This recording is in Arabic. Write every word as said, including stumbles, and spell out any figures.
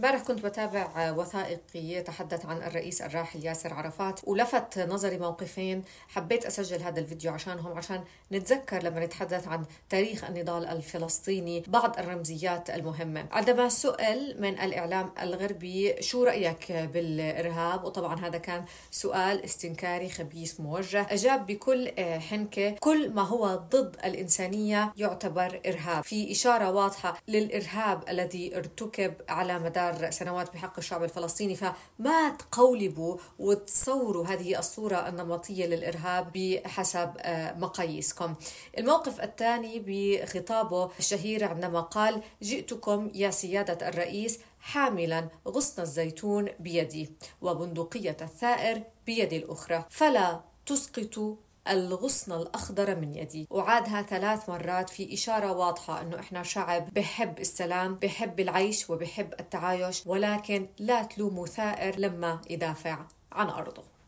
امبارح كنت بتابع وثائقي يتحدث عن الرئيس الراحل ياسر عرفات، ولفت نظري موقفين حبيت أسجل هذا الفيديو عشانهم، عشان نتذكر لما نتحدث عن تاريخ النضال الفلسطيني بعض الرمزيات المهمة. عندما سئل من الإعلام الغربي شو رأيك بالإرهاب، وطبعا هذا كان سؤال استنكاري خبيث موجه، أجاب بكل حنكة: كل ما هو ضد الإنسانية يعتبر إرهاب، في إشارة واضحة للإرهاب الذي ارتكب على مدار سنوات بحق الشعب الفلسطيني. فما تقولبوا وتصوروا هذه الصورة النمطية للإرهاب بحسب مقاييسكم. الموقف الثاني بخطابه الشهير عندما قال: جئتكم يا سيادة الرئيس حاملا غصن الزيتون بيدي وبندقية الثائر بيدي الأخرى، فلا تسقطوا الغصن الأخضر من يدي. وعادها ثلاث مرات في إشارة واضحة أنه إحنا شعب بحب السلام، بحب العيش وبحب التعايش، ولكن لا تلوموا ثائر لما يدافع عن أرضه.